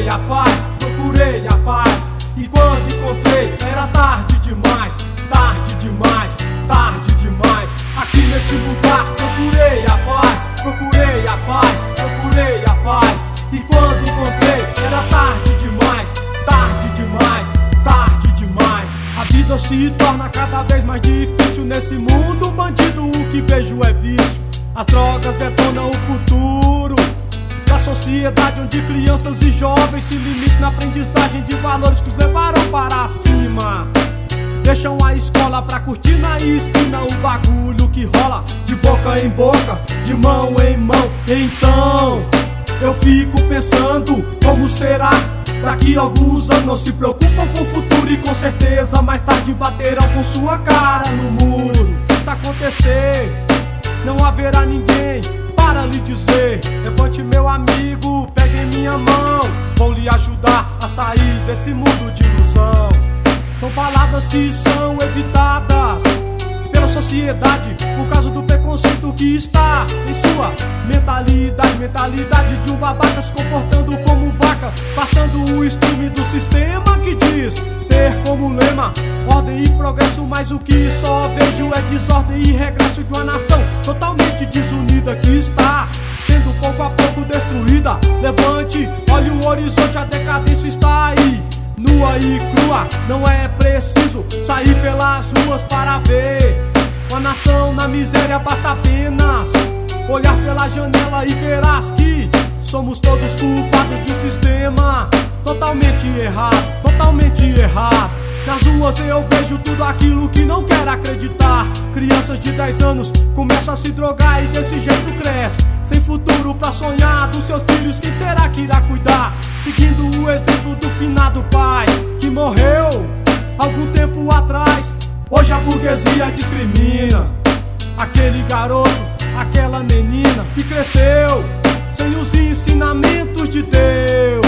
procurei a paz, procurei a paz. E quando encontrei, era tarde demais, tarde demais, tarde demais. Aqui nesse lugar, procurei a paz, procurei a paz, procurei a paz. E quando encontrei, era tarde demais, tarde demais, tarde demais. A vida se torna cada vez mais difícil nesse mundo bandido, o que vejo é vício. As drogas detonam o futuro da sociedade, onde crianças e jovens se limitam na aprendizagem de valores que os levaram para cima. Deixam a escola pra curtir na esquina o bagulho que rola de boca em boca, de mão em mão. Então eu fico pensando como será daqui a alguns anos. Não se preocupam com o futuro e com certeza mais tarde baterão com sua cara no muro. Se isso acontecer, não haverá ninguém para lhe dizer: levante meu amigo, pegue em minha mão, vou lhe ajudar a sair desse mundo de ilusão. São palavras que são evitadas pela sociedade por causa do preconceito que está em sua mentalidade. Mentalidade de um babaca se comportando como vaca, passando o stream do sistema que diz ter como lema ordem e progresso, mas o que só vejo é desordem e regresso de uma nação totalmente desunida que está sendo pouco a pouco destruída. Levante, olhe o horizonte, a decadência está aí, nua e crua. Não é preciso sair pelas ruas para ver uma nação na miséria, basta apenas olhar pela janela e verás que somos todos culpados de um sistema totalmente errado, totalmente errado. Nas ruas eu vejo tudo aquilo que não quero acreditar. Crianças de 10 anos começam a se drogar e desse jeito cresce, sem futuro pra sonhar dos seus filhos. Quem será que irá cuidar? Seguindo o exemplo do finado pai que morreu algum tempo atrás. Hoje a burguesia discrimina aquele garoto, aquela menina que cresceu sem os ensinamentos de Deus.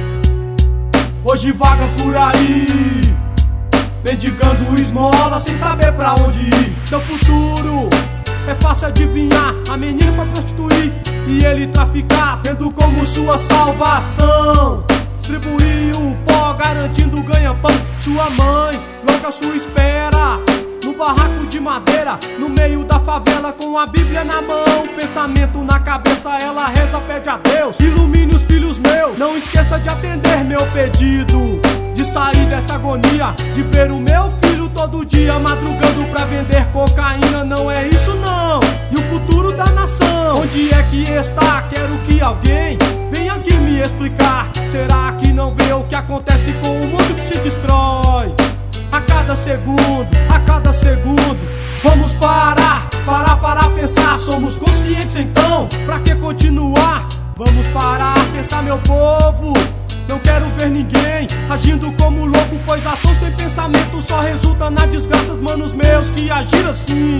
Hoje vaga por aí mendigando esmola sem saber pra onde ir. Seu futuro é fácil adivinhar. A menina foi prostituir e ele traficar, tendo como sua salvação distribuir o pó, garantindo ganha-pão. Sua mãe louca sua espera no barraco de madeira, no meio da favela, com a Bíblia na mão, pensamento na cabeça, ela reza, pede a Deus: ilumine os filhos meus. Não esqueça de atender meu pedido, de sair dessa agonia, de ver o meu filho todo dia madrugando pra vender cocaína. Não é isso não. E o futuro da nação, onde é que está? Quero que alguém venha aqui me explicar. Será que não vê o que acontece com o mundo que se destrói a cada segundo, a cada segundo? Vamos parar para pensar. Somos conscientes então, pra que continuar? Vamos parar, pensar meu povo. Não quero ver ninguém agindo como louco, pois ação sem pensamento só resulta na desgraça. Manos meus que agiram assim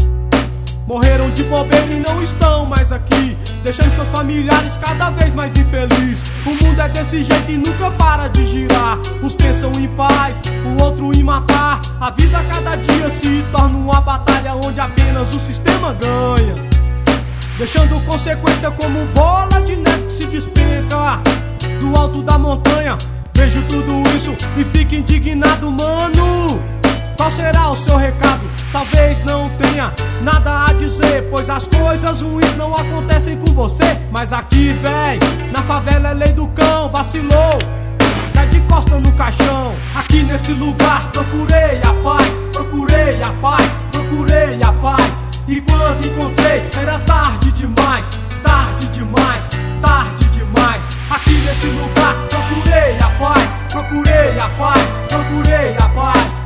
morreram de bobeira e não estão mais aqui, deixando seus familiares cada vez mais infelizes. O mundo é desse jeito e nunca para de girar. Uns pensam em paz, o outro em matar. A vida a cada dia se torna uma batalha onde apenas o sistema ganha, deixando consequência como bola de neve que se despenca do alto da montanha. Vejo tudo isso e fico indignado, mano. Qual será o seu recado? Talvez não tenha nada a dizer, pois as coisas ruins não acontecem com você. Mas aqui, véi, na favela é lei do cão. Vacilou, cai de costa no caixão. Aqui nesse lugar procurei a paz, procurei a paz, procurei a paz. E quando encontrei, era tarde demais, tarde demais, tarde demais. Aqui nesse lugar procurei a paz, procurei a paz, procurei a paz.